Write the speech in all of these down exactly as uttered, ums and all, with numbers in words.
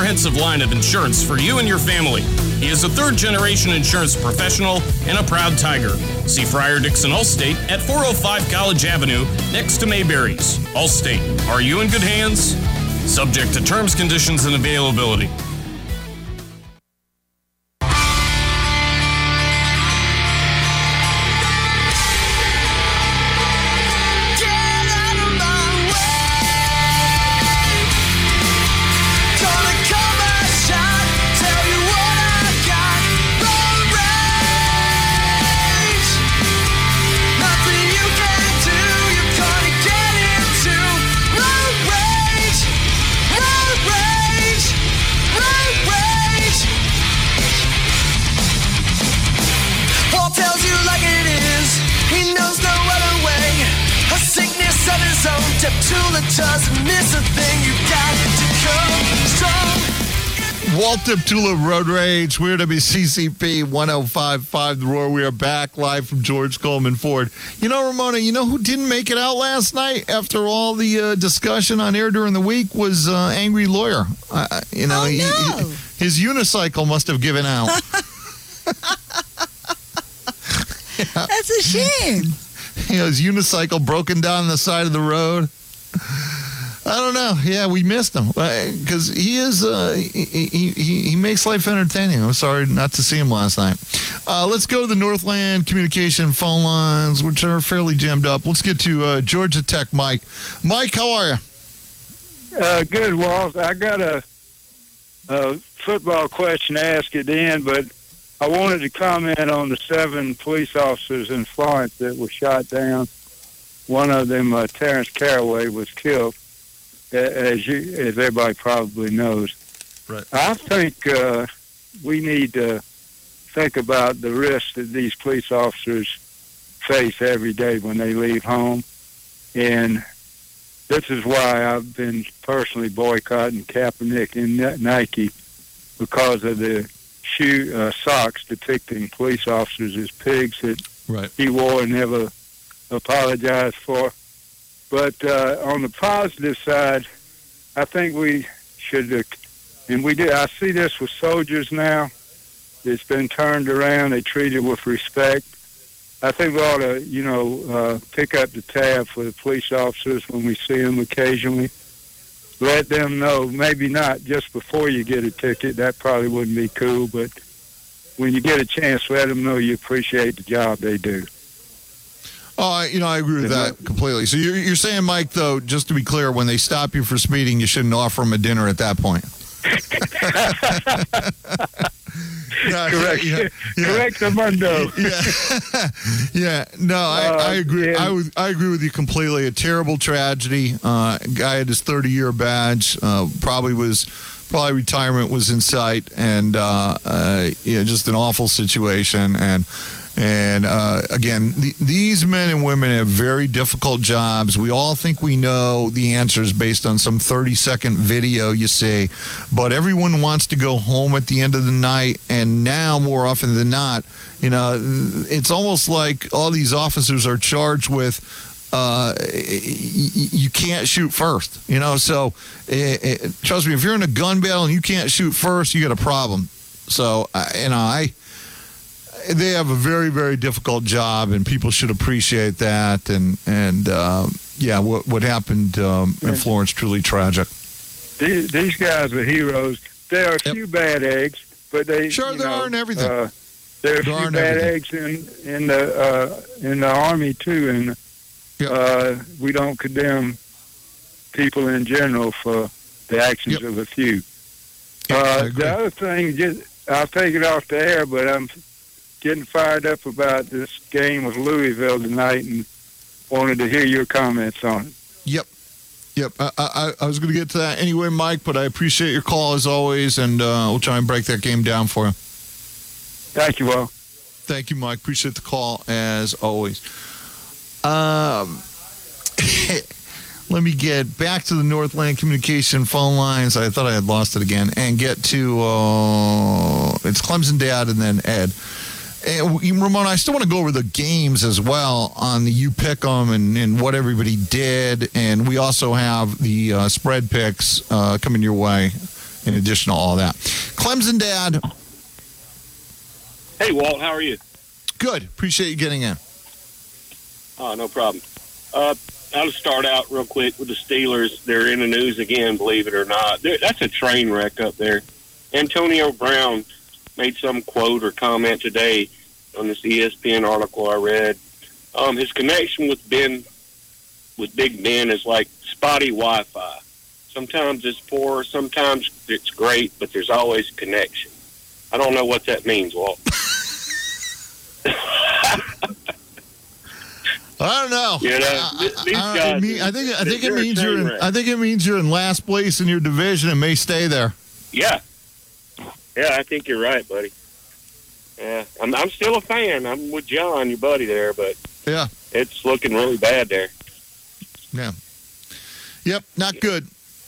comprehensive line of insurance for you and your family. He is a third-generation insurance professional and a proud Tiger. See Friar Dixon Allstate at four oh five College Avenue next to Mayberry's. Allstate, are you in good hands? Subject to terms, conditions, and availability. Walt Deptula, Road Rage. We're W C C P one oh five point five The Roar. We are back live from George Coleman Ford. You know, Ramona, you know who didn't make it out last night after all the uh, discussion on air during the week was uh, Angry Lawyer. Uh, you know, oh, he, no. he, his unicycle must have given out. Yeah. That's a shame. You know, his unicycle broken down the side of the road. I don't know. Yeah, we missed him because he is. Uh, he, he he makes life entertaining. I'm sorry not to see him last night. Uh, let's go to the Northland Communication phone lines, which are fairly jammed up. Let's get to uh, Georgia Tech, Mike. Mike, how are you? Uh, good, Walt. I got a, a football question to ask at the end, but I wanted to comment on the seven police officers in Florence that were shot down. One of them, uh, Terrence Caraway, was killed. As you, as everybody probably knows, right. I think uh, we need to think about the risks that these police officers face every day when they leave home, and this is why I've been personally boycotting Kaepernick and Nike because of the shoe uh, socks depicting police officers as pigs that right. he wore and never apologized for. But uh, on the positive side, I think we should, uh, and we did. I see this with soldiers now. It's been turned around. They treat it with respect. I think we ought to, you know, uh, pick up the tab for the police officers when we see them occasionally. Let them know, maybe not just before you get a ticket. That probably wouldn't be cool. But when you get a chance, let them know you appreciate the job they do. Oh, you know, I agree with that completely. So you're, you're saying, Mike, though, just to be clear, when they stop you for speeding, you shouldn't offer them a dinner at that point. no, Correct. Yeah, yeah. Correct, Armando. Yeah, yeah. No, I, uh, I agree. yeah. I, would, I agree with you completely. A terrible tragedy. Uh, guy had his thirty-year badge. Uh, probably was. Probably retirement was in sight, and uh, uh, yeah, just an awful situation. And. And, uh, again, th- these men and women have very difficult jobs. We all think we know the answers based on some thirty-second video you see. But everyone wants to go home at the end of the night. And now, more often than not, you know, it's almost like all these officers are charged with uh, you can't shoot first. You know, so it, it, trust me, if you're in a gun battle and you can't shoot first, you got a problem. So, uh, you know, I... They have a very, very difficult job, and people should appreciate that. And, and um, yeah, what what happened um, in Florence, truly tragic. These, these guys are heroes. There are a Yep. few bad eggs, but they Sure, you there know, are in everything. Uh, there are a There are few in bad everything. eggs in in the uh, in the Army too, and Yep. uh, we don't condemn people in general for the actions Yep. of a few. Yep, I Uh, agree. the other thing, just I'll take it off the air, but I'm getting fired up about this game with Louisville tonight and wanted to hear your comments on it. Yep. Yep. I, I, I was going to get to that anyway, Mike, but I appreciate your call as always, and uh, we'll try and break that game down for you. Thank you, all. Thank you, Mike. Appreciate the call as always. Um, let me get back to the Northland Communication phone lines. I thought I had lost it again. And get to, uh, it's Clemson Dad and then Ed. And Ramona, I still want to go over the games as well on the You Pick 'em and, and what everybody did. And we also have the uh, spread picks uh, coming your way in addition to all that. Clemson Dad. Hey, Walt, how are you? Good. Appreciate you getting in. Oh, no problem. Uh, I'll start out real quick with the Steelers. They're in the news again, believe it or not. They're, that's a train wreck up there. Antonio Brown made some quote or comment today on this E S P N article I read. Um, his connection with Ben, with Big Ben, is like spotty Wi-Fi. Sometimes it's poor, sometimes it's great, but there's always a connection. I don't know what that means, Walt. I don't know. You know, th- these I, guys. I, mean, I think I think it they're a means train you're. In, wreck. I think it means you're in last place in your division and may stay there. Yeah, yeah, I think you're right, buddy. Yeah, I'm. I'm still a fan. I'm with John, your buddy there, but Yeah. it's looking really bad there. Yeah. Yep. Not good.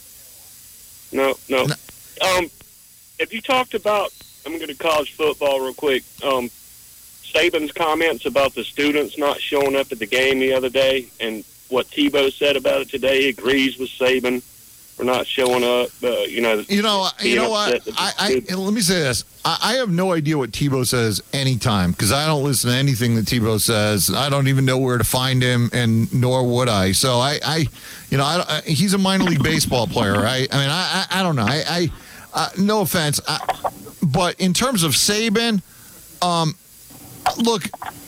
No, no. No. Um, if you talked about, I'm going to college football real quick. Um, Saban's comments about the students not showing up at the game the other day, and what Tebow said about it today, he agrees with Saban for not showing up. Uh, you know, You know. You being know what? upset that I, the I students- let me say this. I, I have no idea what Tebow says anytime because I don't listen to anything that Tebow says. I don't even know where to find him, and nor would I. So I, I you know, I, I, he's a minor league baseball player. I, I mean, I, I, I don't know. I, I uh, no offense, I, but in terms of Saban, um, look,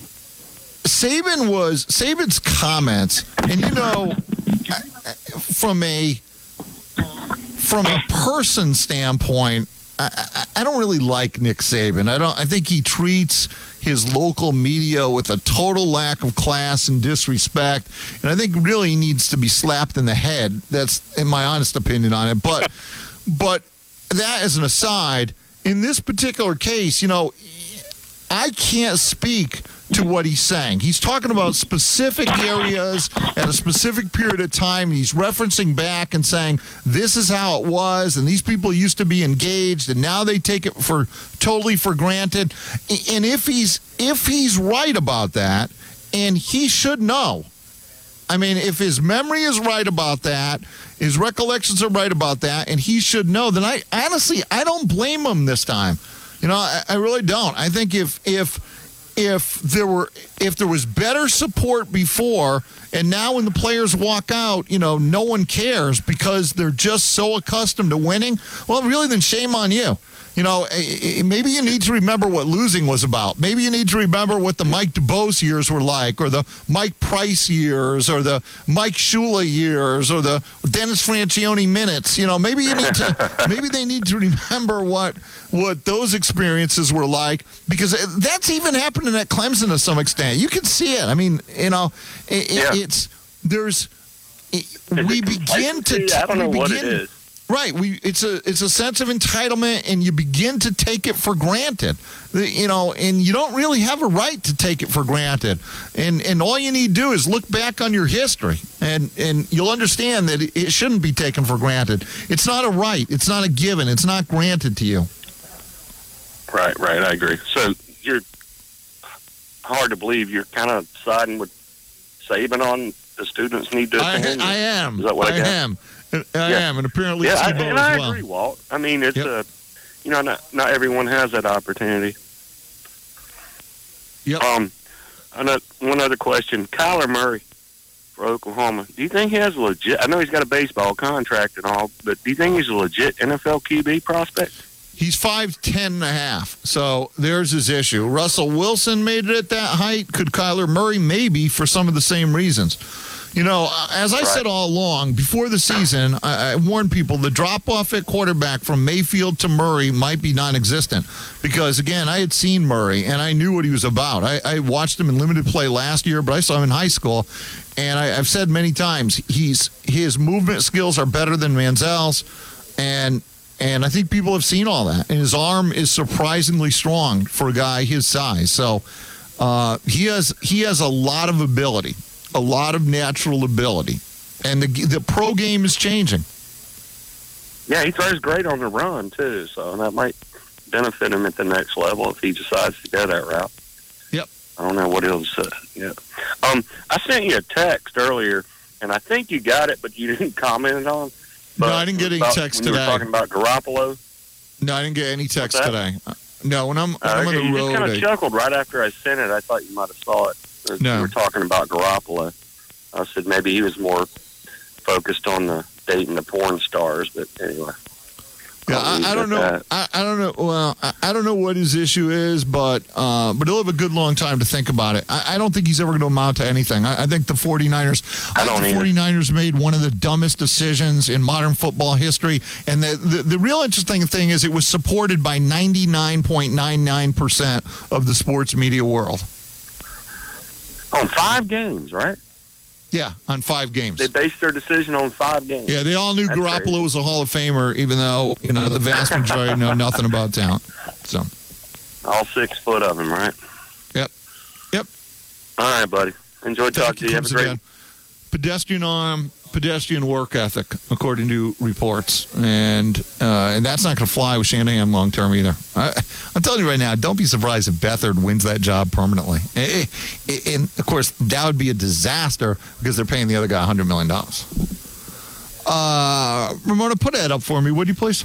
Saban was Saban's comments, and you know, from a from a person standpoint, I, I, I don't really like Nick Saban. I don't. I think he treats his local media with a total lack of class and disrespect, and I think really needs to be slapped in the head. That's in my honest opinion on it. But but that as an aside, in this particular case, you know, I can't speak to what he's saying. He's talking about specific areas at a specific period of time. He's referencing back and saying, this is how it was, and these people used to be engaged, and now they take it for totally for granted. And if he's if he's right about that, and he should know, I mean, if his memory is right about that, his recollections are right about that, and he should know, then I honestly, I don't blame him this time. You know, I, I really don't. I think if if if there were if there was better support before, and now when the players walk out, you know, no one cares because they're just so accustomed to winning. Well, really, then shame on you. You know, maybe you need to remember what losing was about. Maybe you need to remember what the Mike DuBose years were like, or the Mike Price years, or the Mike Shula years, or the Dennis Francione minutes. You know, maybe you need to. Maybe they need to remember what what those experiences were like, because that's even happening at Clemson to some extent. You can see it. I mean, you know, it, Yeah. it's there's it, Is we it begin to. complacency? I don't know we what begin, it is. Right, we it's a it's a sense of entitlement, and you begin to take it for granted, you know, and you don't really have a right to take it for granted, and and all you need to do is look back on your history, and and you'll understand that it shouldn't be taken for granted. It's not a right, it's not a given, it's not granted to you. Right, right, I agree. So you're hard to believe you're kind of siding with Saban on the students need to I, attend. I am. Is that what I, I got? am. I Yeah. am, and apparently Yeah, I, Tebow and I as well. agree, Walt. I mean, it's Yep. a, you know, not not everyone has that opportunity. Yep. Um, another, one other question: Kyler Murray for Oklahoma. Do you think he has a legit? I know he's got a baseball contract and all, but do you think he's a legit N F L Q B prospect? He's five ten and a half, so there's his issue. Russell Wilson made it at that height. Could Kyler Murray? Maybe, for some of the same reasons. You know, as I Right. said all along, before the season, I, I warned people the drop-off at quarterback from Mayfield to Murray might be non-existent. Because, again, I had seen Murray, and I knew what he was about. I, I watched him in limited play last year, but I saw him in high school. And I, I've said many times, he's his movement skills are better than Manziel's. And and I think people have seen all that. And his arm is surprisingly strong for a guy his size. So uh, he has he has a lot of ability. A lot of natural ability, and the the pro game is changing. Yeah, he throws great on the run too, so that might benefit him at the next level if he decides to go that route. Yep. I don't know what he'll say. Yeah. Um, I sent you a text earlier, and I think you got it, but you didn't comment on. No, I didn't get any about, text when today. You were talking about Garoppolo. No, I didn't get any text that? today. Uh, No, when I'm, when Uh, I'm on okay, the you road. just kind I- of chuckled right after I sent it. I thought you might have saw it. As No. You were talking about Garoppolo. I said maybe he was more focused on the dating the porn stars, but anyway. Yeah, I'll leave I, I it don't at know. that. I, I don't know. Well, I, I don't know what his issue is, but uh, but he'll have a good long time to think about it. I, I don't think he's ever going to amount to anything. I, I think the 49ers, I I don't think the either. 49ers made one of the dumbest decisions in modern football history. And the, the, the real interesting thing is it was supported by ninety-nine point nine nine percent of the sports media world. On five games, right? Yeah, on five games. They based their decision on five games. Yeah, they all knew That's Garoppolo crazy. was a Hall of Famer, even though, you know, the vast majority know nothing about talent. So, All six foot of him, right? yep. Yep. All right, buddy. Enjoy talking to you. Have a Comes great again. Pedestrian arm, pedestrian work ethic, according to reports, and uh, and that's not going to fly with Shanahan long term either. I, I'm telling you right now, don't be surprised if Beathard wins that job permanently. And, and of course, that would be a disaster because they're paying the other guy one hundred million dollars. Uh, Ramona, put Ed up for me, would you please?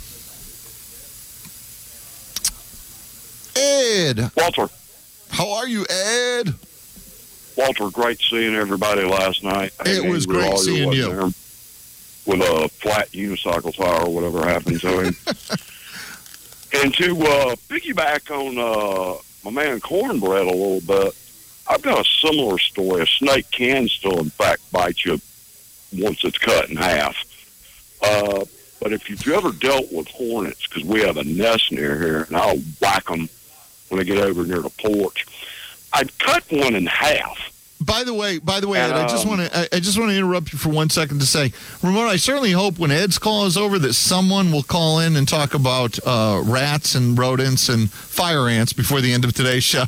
Ed, Walter, how are you, Ed? Walter, great seeing everybody last night. It was Andrew great Ollier seeing wasn't you. there with a flat unicycle tire or whatever happened to him. And to uh, piggyback on uh, my man Cornbread a little bit, I've got a similar story. A snake can still, in fact, bite you once it's cut in half. Uh, but if you've ever dealt with hornets, because we have a nest near here, and I'll whack them when I get over near the porch, I'd cut one in half. By the way, by the way, And, Ed, I just um, want to I, I just want to interrupt you for one second to say, Ramona, I certainly hope when Ed's call is over that someone will call in and talk about uh, rats and rodents and fire ants before the end of today's show.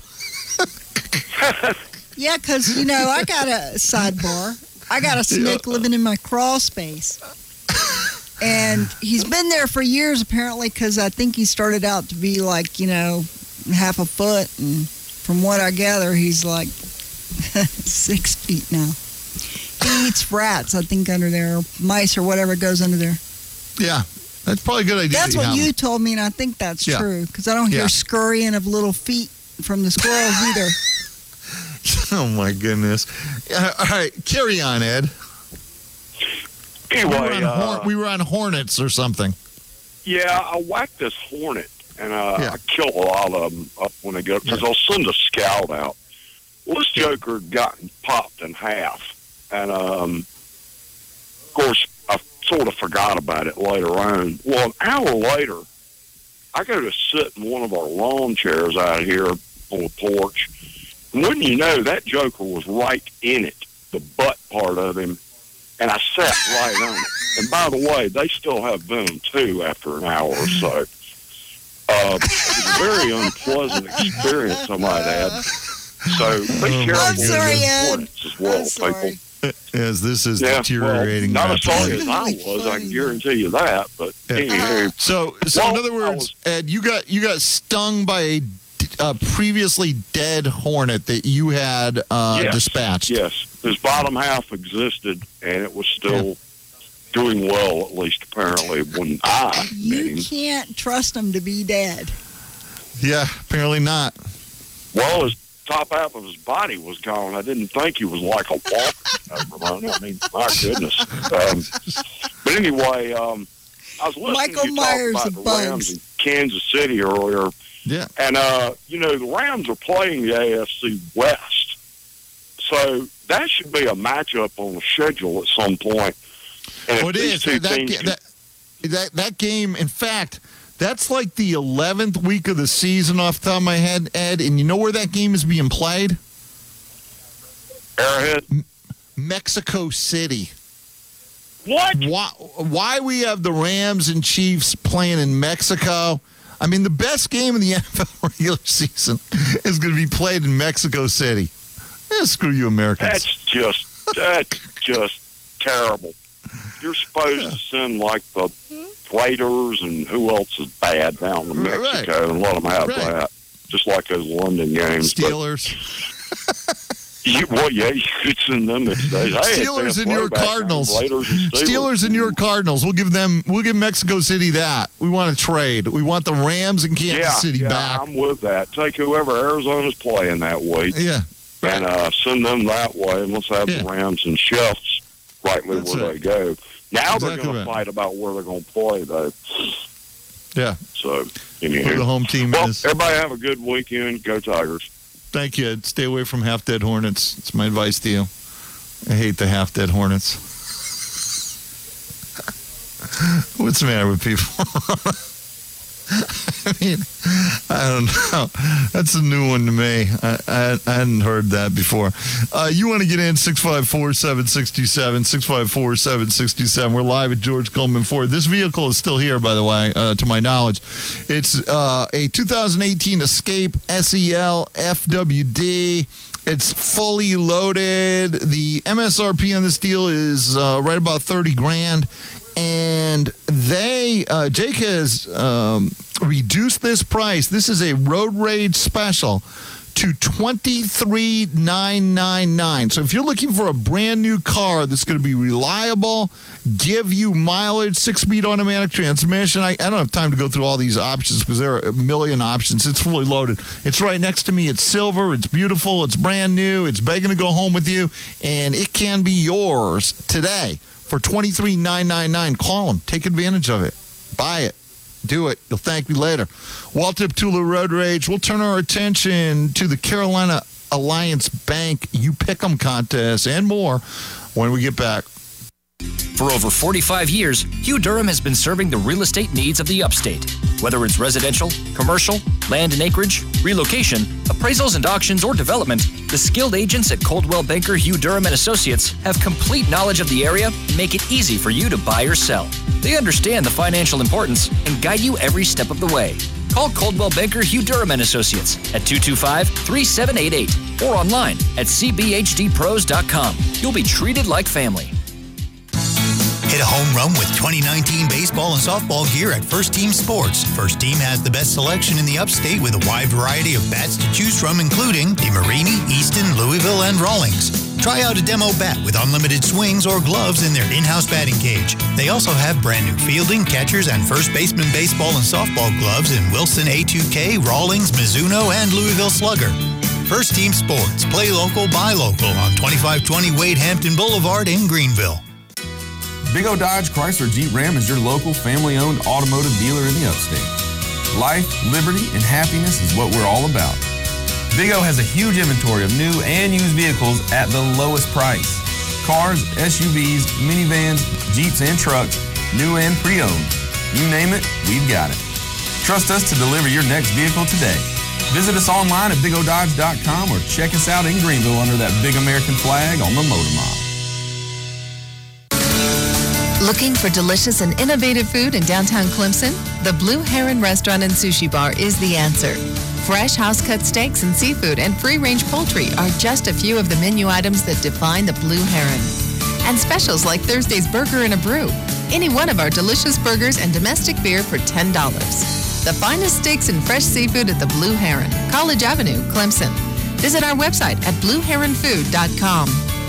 Yeah, because, you know, I got a sidebar. I got a snake living in my crawl space. And he's been there for years, apparently, because I think he started out to be like, you know, half a foot. And from what I gather, he's like six feet now. He eats rats, I think, under there, or mice or whatever goes under there. Yeah, that's probably a good idea. That's that what have you them. told me, and I think that's Yeah. true, because I don't hear Yeah. scurrying of little feet from the squirrels either. Oh, my goodness. Uh, all right, carry on, Ed. We were, Anyway, on uh, hor- we were on hornets or something. yeah, I whacked this hornet, and uh, Yeah. I kill a lot of them up when they go, because I'll send a scout out. Well, this joker had gotten popped in half, and um, of course, I sort of forgot about it later on. Well, an hour later, I go to sit in one of our lawn chairs out here on the porch, and wouldn't you know, that joker was right in it, the butt part of him, and I sat right on it. And by the way, they still have venom, too, after an hour or so. Uh, it was a very unpleasant experience, I might add. So be careful I'm sorry, with Ed. hornets as well, I'm sorry. people. As this is Yeah, deteriorating. well, not as rapidly. sorry as I was, I can guarantee you that. But Yeah. anyway, So, so Well, in other I words, was- Ed, you got you got stung by a, a previously dead hornet that you had uh, yes, dispatched. yes, his bottom half existed, and it was still doing well, at least apparently, when I met You him. can't trust them to be dead. Yeah, apparently not. Well, his top half of his body was gone. I didn't think he was like a walker. I mean, my goodness. Um, but anyway, um, I was listening Michael to you Myers talk of about the bugs. Rams in Kansas City earlier. Yeah. And, uh, you know, the Rams are playing the A F C West. So that should be a matchup on the schedule at some point. And if Well, it these is. two That, teams ga- can- that, that, that game, in fact, that's like the eleventh week of the season off the top of my head, Ed. And you know where that game is being played? Arrowhead. Mexico City. What? Why, why we have the Rams and Chiefs playing in Mexico? I mean, the best game in the N F L regular season is going to be played in Mexico City. Eh, screw you, Americans. That's just, that's just terrible. You're supposed to send, like, the Raiders and who else is bad down to Right. Mexico and let them have Right. that. Just like those London games. But Steelers. You, well, yeah, you could send them this day. Hey, Steelers and your Cardinals. Steelers. Steelers and your Cardinals. We'll give them. We'll give Mexico City that. We want to trade. We want the Rams and Kansas yeah, City yeah, back. I'm with that. Take whoever Arizona's playing that week. Yeah. And uh, send them that way, and let's have yeah. the Rams and Chefs rightly That's where it. they go. Now exactly they're going right. to fight about where they're going to play, though. Yeah. So, anyway. Where the home team well, is. Everybody have a good weekend. Go Tigers. Thank you. Stay away from half-dead Hornets. It's my advice to you. I hate the half-dead Hornets. What's the matter with people? I mean, I don't know. That's a new one to me. I, I, I hadn't heard that before. Uh, you want to get in, six five four, seven six seven, six five four, seven six seven. We're live at George Coleman Ford. This vehicle is still here, by the way, uh, to my knowledge. It's uh, a two thousand eighteen Escape S E L F W D. It's fully loaded. The M S R P on this deal is uh, right about thirty grand. And they, uh, Jake has um, reduced this price. This is a road rage special to twenty-three thousand nine hundred ninety-nine dollars. So if you're looking for a brand new car that's going to be reliable, give you mileage, six-speed automatic transmission. I, I don't have time to go through all these options because there are a million options. It's fully loaded. It's right next to me. It's silver. It's beautiful. It's brand new. It's begging to go home with you. And it can be yours today. For twenty-three thousand nine hundred ninety-nine dollars, call them. Take advantage of it. Buy it. Do it. You'll thank me later. Waltrip Tula Road Rage. We'll turn our attention to the Carolina Alliance Bank You Pick 'em contest and more when we get back. For over forty-five years, Hugh Durham has been serving the real estate needs of the upstate. Whether it's residential, commercial, land and acreage, relocation, appraisals and auctions, or development, the skilled agents at Coldwell Banker Hugh Durham and Associates have complete knowledge of the area and make it easy for you to buy or sell. They understand the financial importance and guide you every step of the way. Call Coldwell Banker Hugh Durham and Associates at two two five, three seven eight eight or online at c b h d pros dot com. You'll be treated like family. Hit a home run with twenty nineteen baseball and softball gear at First Team Sports. First Team has the best selection in the upstate with a wide variety of bats to choose from, including DeMarini, Easton, Louisville, and Rawlings. Try out a demo bat with unlimited swings or gloves in their in-house batting cage. They also have brand new fielding, catchers, and first baseman baseball and softball gloves in Wilson A two K, Rawlings, Mizuno, and Louisville Slugger. First Team Sports. Play local, buy local on twenty-five twenty Wade Hampton Boulevard in Greenville. Big O Dodge Chrysler Jeep Ram is your local family-owned automotive dealer in the upstate. Life, liberty, and happiness is what we're all about. Big O has a huge inventory of new and used vehicles at the lowest price. Cars, S U Vs, minivans, Jeeps, and trucks, new and pre-owned. You name it, we've got it. Trust us to deliver your next vehicle today. Visit us online at big o dodge dot com or check us out in Greenville under that big American flag on the Motor Mile. Looking for delicious and innovative food in downtown Clemson? The Blue Heron Restaurant and Sushi Bar is the answer. Fresh house-cut steaks and seafood and free-range poultry are just a few of the menu items that define the Blue Heron. And specials like Thursday's Burger and a Brew. Any one of our delicious burgers and domestic beer for ten dollars. The finest steaks and fresh seafood at the Blue Heron, College Avenue, Clemson. Visit our website at blue heron food dot com.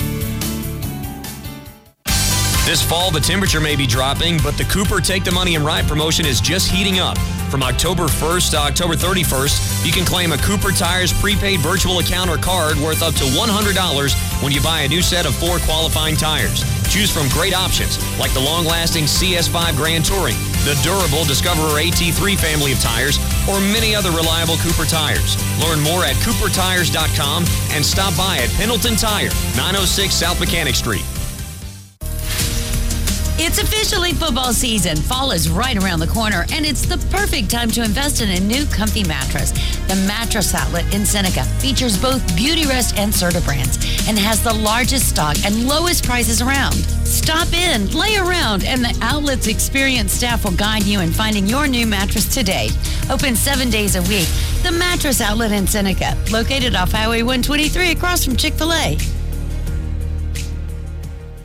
This fall, the temperature may be dropping, but the Cooper Take the Money and Ride promotion is just heating up. From October first to October thirty-first, you can claim a Cooper Tires prepaid virtual account or card worth up to one hundred dollars when you buy a new set of four qualifying tires. Choose from great options like the long-lasting C S five Grand Touring, the durable Discoverer A T three family of tires, or many other reliable Cooper tires. Learn more at cooper tires dot com and stop by at Pendleton Tire, nine oh six South Mechanic Street. It's officially football season. Fall is right around the corner, and it's the perfect time to invest in a new comfy mattress. The Mattress Outlet in Seneca features both Beautyrest and Serta brands and has the largest stock and lowest prices around. Stop in, lay around, and the outlet's experienced staff will guide you in finding your new mattress today. Open seven days a week. The Mattress Outlet in Seneca, located off Highway one twenty-three across from Chick-fil-A.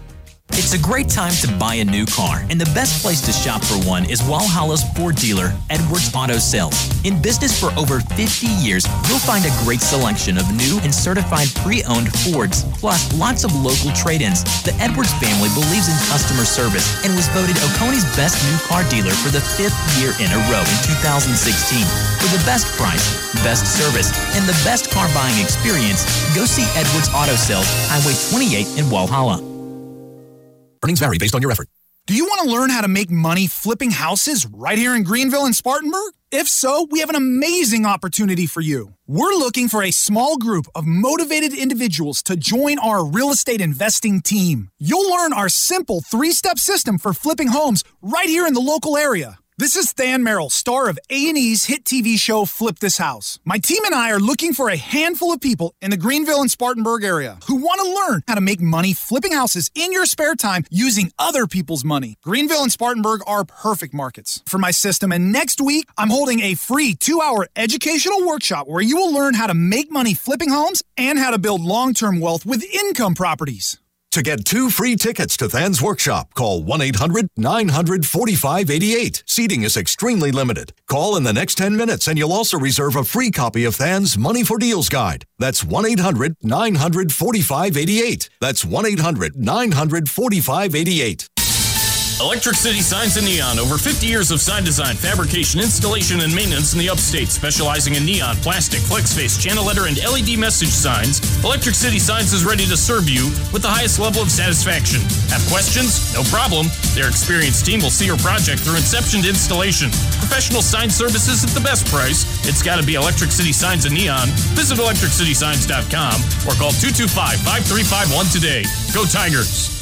It's a great time to buy a new car, and the best place to shop for one is Walhalla's Ford dealer, Edwards Auto Sales. In business for over fifty years, you'll find a great selection of new and certified pre-owned Fords, plus lots of local trade-ins. The Edwards family believes in customer service and was voted Oconee's best new car dealer for the fifth year in a row in two thousand sixteen. For the best price, best service, and the best car buying experience, go see Edwards Auto Sales, Highway twenty-eight in Walhalla. Earnings vary based on your effort. Do you want to learn how to make money flipping houses right here in Greenville and Spartanburg? If so, we have an amazing opportunity for you. We're looking for a small group of motivated individuals to join our real estate investing team. You'll learn our simple three-step system for flipping homes right here in the local area. This is Than Merrill, star of A and E's hit T V show Flip This House. My team and I are looking for a handful of people in the Greenville and Spartanburg area who want to learn how to make money flipping houses in your spare time using other people's money. Greenville and Spartanburg are perfect markets for my system, and next week I'm holding a free two-hour educational workshop where you will learn how to make money flipping homes and how to build long-term wealth with income properties. To get two free tickets to Than's workshop, call one eight hundred nine hundred forty-five eighty-eight. Seating is extremely limited. Call in the next ten minutes and you'll also reserve a free copy of Than's Money for Deals Guide. That's one eight hundred nine hundred forty-five eighty-eight. That's one eight hundred nine hundred forty-five eighty-eight. Electric City Signs and Neon. Over fifty years of sign design, fabrication, installation, and maintenance in the upstate. Specializing in neon, plastic, flex face, channel letter, and L E D message signs, Electric City Signs is ready to serve you with the highest level of satisfaction. Have questions? No problem. Their experienced team will see your project through inception to installation. Professional sign services at the best price. It's got to be Electric City Signs and Neon. Visit electric city signs dot com or call two two five, five three five one today. Go Tigers!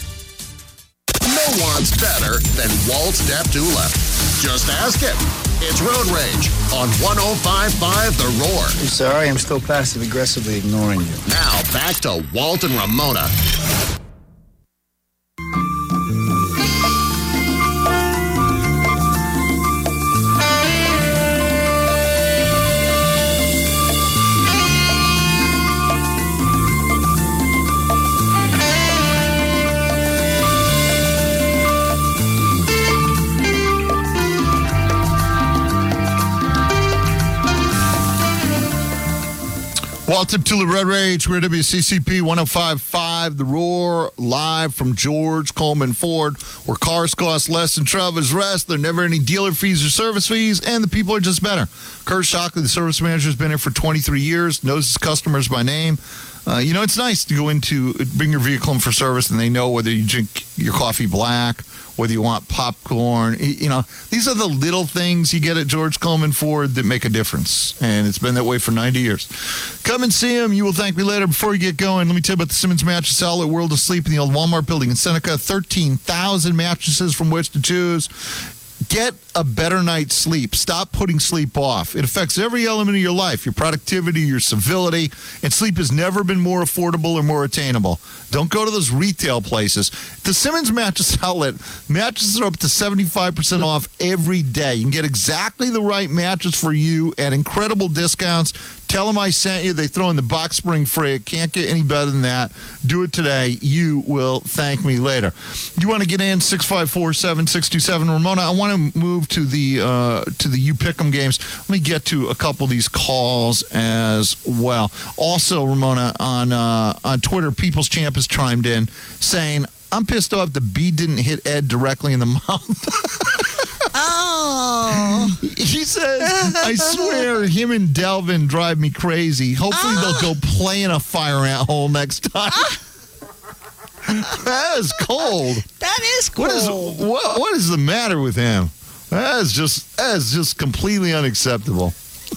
No one's better than Walt Deptula. Just ask him. It's Road Rage on one oh five point five The Roar. I'm sorry, I'm still passive-aggressively ignoring you. Now, back to Walt and Ramona. Walt Deptula, Road Rage. We're W C C P one oh five point five The Roar, live from George Coleman Ford, where cars cost less than travelers rest. There are never any dealer fees or service fees, and the people are just better. Kurt Shockley, the service manager, has been here for twenty-three years, knows his customers by name. Uh, you know, it's nice to go into, bring your vehicle in for service, and they know whether you drink your coffee black, whether you want popcorn. You know, these are the little things you get at George Coleman Ford that make a difference, and it's been that way for ninety years. Come and see him. You will thank me later. Before we get going, let me tell you about the Simmons Mattress Outlet, World of Sleep in the old Walmart building in Seneca. thirteen thousand mattresses from which to choose. Get a better night's sleep. Stop putting sleep off. It affects every element of your life, your productivity, your civility, and sleep has never been more affordable or more attainable. Don't go to those retail places. The Simmons Mattress Outlet, mattresses are up to seventy-five percent off every day. You can get exactly the right mattress for you at incredible discounts. Tell them I sent you. They throw in the box spring free. It can't get any better than that. Do it today. You will thank me later. You want to get in, six five four, seven six two seven. Ramona, I want to move to the uh, to the U Pick'em games. Let me get to a couple of these calls as well. Also, Ramona, on uh, on Twitter, People's Champ has chimed in saying, I'm pissed off the bee didn't hit Ed directly in the mouth. Oh. He says, I swear, him and Delvin drive me crazy. Hopefully oh. they'll go play in a fire ant hole next time. That is cold. That is cold. What is, what, what is the matter with him? That is just, that is just completely unacceptable.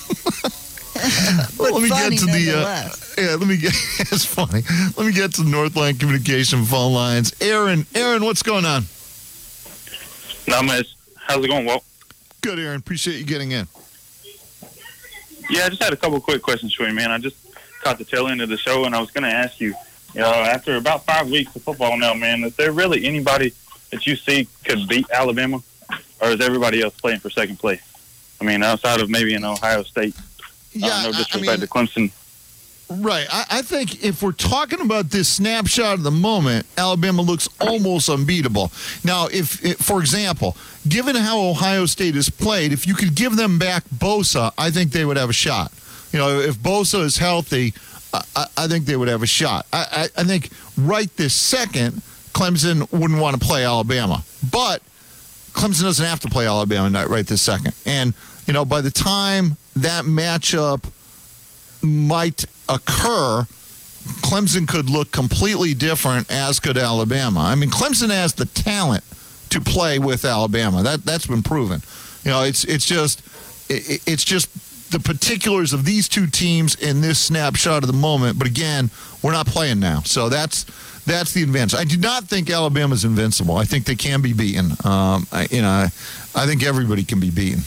Let me get to the uh, yeah. Let me get. It's funny. Let me get to the Northland Communication phone lines. Aaron, Aaron, what's going on? Not much. How's it going, Walt? Good, Aaron. Appreciate you getting in. Yeah, I just had a couple of quick questions for you, man. I just caught the tail end of the show, and I was going to ask you, you know, after about five weeks of football now, man, is there really anybody that you see could beat Alabama, or is everybody else playing for second place? I mean, outside of maybe in Ohio State. Yeah, uh, no disrespect I mean, to Clemson. Right. I, I think if we're talking about this snapshot of the moment, Alabama looks almost unbeatable. Now, if, if for example, given how Ohio State has played, if you could give them back Bosa, I think they would have a shot. You know, if Bosa is healthy, I, I think they would have a shot. I, I, I think right this second, Clemson wouldn't want to play Alabama. But Clemson doesn't have to play Alabama right this second. And, you know, by the time that matchup might occur, Clemson could look completely different, as could Alabama. I mean, Clemson has the talent to play with Alabama. That, that's been proven. You know, it's it's just it, it's just the particulars of these two teams in this snapshot of the moment. But again, we're not playing now, so that's that's the advantage. I do not think Alabama's invincible. I think they can be beaten. Um, I, you know, I, I think everybody can be beaten.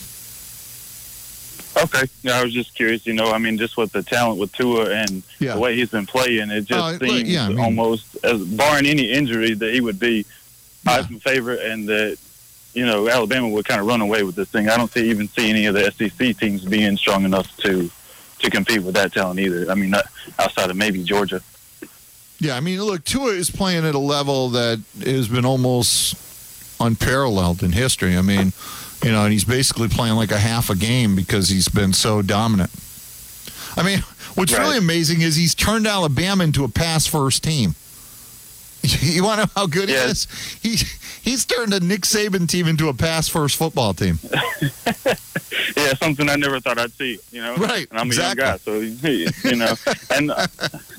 Okay. Yeah, I was just curious, you know, I mean, just with the talent with Tua and yeah. the way he's been playing, it just uh, seems yeah, I mean, almost, as barring any injury, that he would be yeah. Heisman favorite and that, you know, Alabama would kind of run away with this thing. I don't see, even see any of the S E C teams being strong enough to to compete with that talent either. I mean, not outside of maybe Georgia. Yeah, I mean, look, Tua is playing at a level that has been almost unparalleled in history. I mean, you know, and he's basically playing like a half a game because he's been so dominant. I mean, what's right. really amazing is he's turned Alabama into a pass-first team. You want to know how good yeah. he is? He, he's turned a Nick Saban team into a pass-first football team. Yeah, something I never thought I'd see, you know? Right, and I'm exactly. a young guy, so, you know. And uh,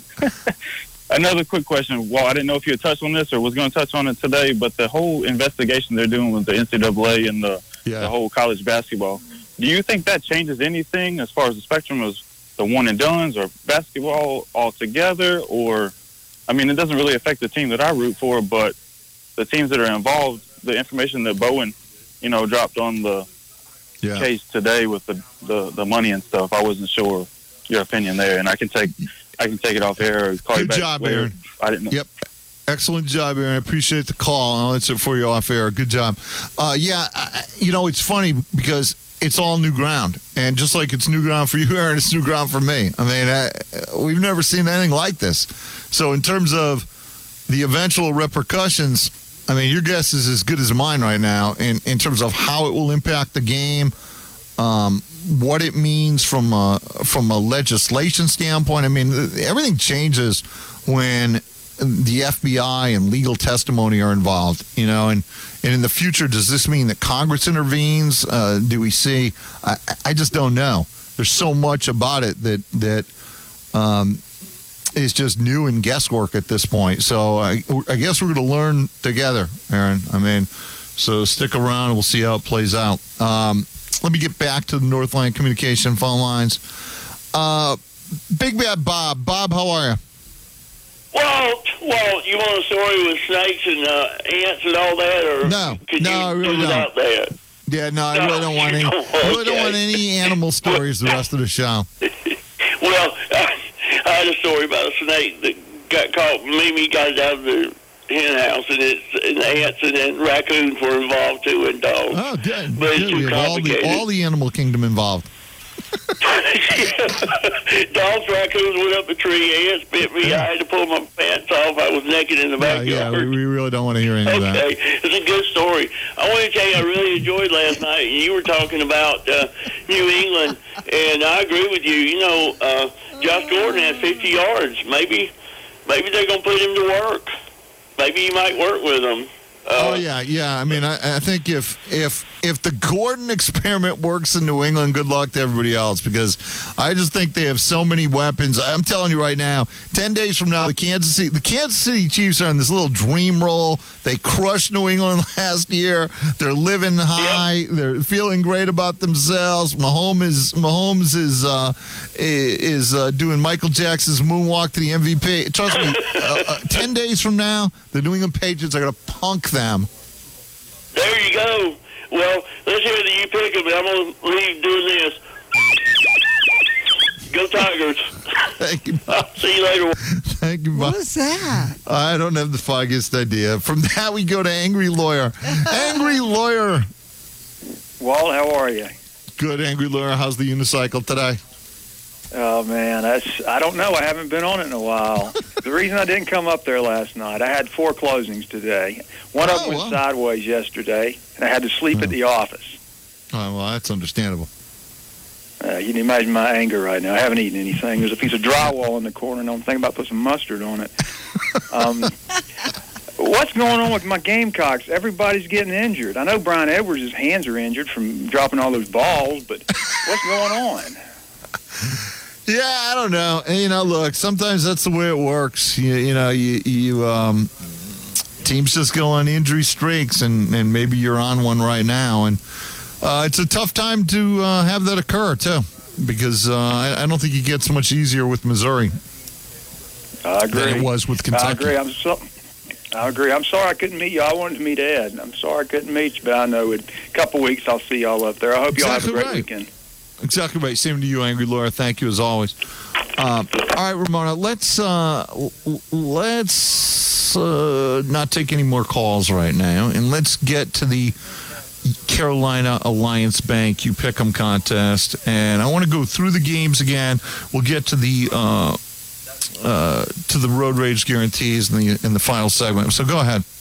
another quick question. Well, I didn't know if you had touched on this or was going to touch on it today, but the whole investigation they're doing with the N C double A and the, yeah. the whole college basketball, do you think that changes anything as far as the spectrum of the one-and-dones or basketball altogether? Or, I mean, it doesn't really affect the team that I root for, but the teams that are involved, the information that Bowen, you know, dropped on the yeah. case today with the, the, the money and stuff, I wasn't sure your opinion there, and I can take I can take it off air or call Good you back job, later. Aaron. I didn't know. Yep. Excellent job, Aaron. I appreciate the call. I'll answer it for you off air. Good job. Uh, yeah, I, you know, it's funny because it's all new ground. And just like it's new ground for you, Aaron, it's new ground for me. I mean, I, we've never seen anything like this. So in terms of the eventual repercussions, I mean, your guess is as good as mine right now in, in terms of how it will impact the game, um, what it means from a, from a legislation standpoint. I mean, everything changes when the F B I and legal testimony are involved, you know, and, and in the future, does this mean that Congress intervenes? Uh, do we see? I, I just don't know. There's so much about it that that um, is just new and guesswork at this point. So I, I guess we're going to learn together, Aaron. I mean, so stick around and we'll see how it plays out. Um, let me get back to the Northland Communication phone lines. Uh, Big Bad Bob. Bob, how are you? Well, well, you want a story with snakes and uh, ants and all that, or no, could no, you I really do without don't. that? Yeah, no, I No, really don't want any. you I don't, really don't okay. want any animal stories the rest of the show. Well, I, I had a story about a snake that got caught. Mimi got it out of the hen house, and it's and ants and then raccoons were involved too, and dogs. Oh, good. But it's good. too We have all the complicated. all the animal kingdom involved. Dogs, raccoons went up a tree. Ants bit me. I had to pull my pants off. I was naked in the Yeah, backyard. yeah, we, we really don't want to hear any of that. Okay, it's a good story. I want to tell you, I really enjoyed last night. You were talking about uh, New England, and I agree with you. You know, uh, Josh Gordon had fifty yards. Maybe, maybe they're going to put him to work. Maybe he might work with them. Uh, Oh yeah, yeah. I mean, I, I think if if if the Gordon experiment works in New England, good luck to everybody else, because I just think they have so many weapons. I'm telling you right now, ten days from now, the Kansas City the Kansas City Chiefs are on this little dream roll. They crushed New England last year. They're living high. They're feeling great about themselves. Mahomes is Mahomes is uh, is uh, doing Michael Jackson's moonwalk to the M V P. Trust me, uh, uh, ten days from now, the New England Patriots are going to punk them. There you go. Well, let's hear that you pick them, but I'm going to leave doing this. Go Tigers. Thank you. I'll see you later. Thank you, Bob. What is that? I don't have the foggiest idea. From that, we go to Angry Lawyer. Angry Lawyer. Walt, how are you? Good, Angry Lawyer. How's the unicycle today? Uh, Oh, man, that's, I don't know. I haven't been on it in a while. The reason I didn't come up there last night, I had four closings today. One of them Oh, went wow. sideways yesterday, and I had to sleep at the office. Oh, well, that's understandable. Uh, you can imagine my anger right now. I haven't eaten anything. There's a piece of drywall in the corner, and I'm thinking about putting some mustard on it. Um, what's going on with my Gamecocks? Everybody's getting injured. I know Brian Edwards' hands are injured from dropping all those balls, but what's going on? Yeah, I don't know. And, you know, look, sometimes that's the way it works. You, you know, you, you um, teams just go on injury streaks, and, and maybe you're on one right now. And uh, it's a tough time to uh, have that occur, too, because uh, I, I don't think it gets much easier with Missouri I agree. than it was with Kentucky. I agree. I'm so. I agree. I'm sorry I couldn't meet you. I wanted to meet Ed. I'm sorry I couldn't meet you, but I know in a couple weeks I'll see y'all up there. I hope y'all Exactly have a great right. weekend. Exactly right. Same to you, Angry Laura. Thank you as always. Uh, all right, Ramona. Let's uh, l- let's uh, not take any more calls right now, and let's get to the Carolina Alliance Bank You Pick 'em contest. And I want to go through the games again. We'll get to the uh, uh, to the Road Rage guarantees in the in the final segment. So go ahead.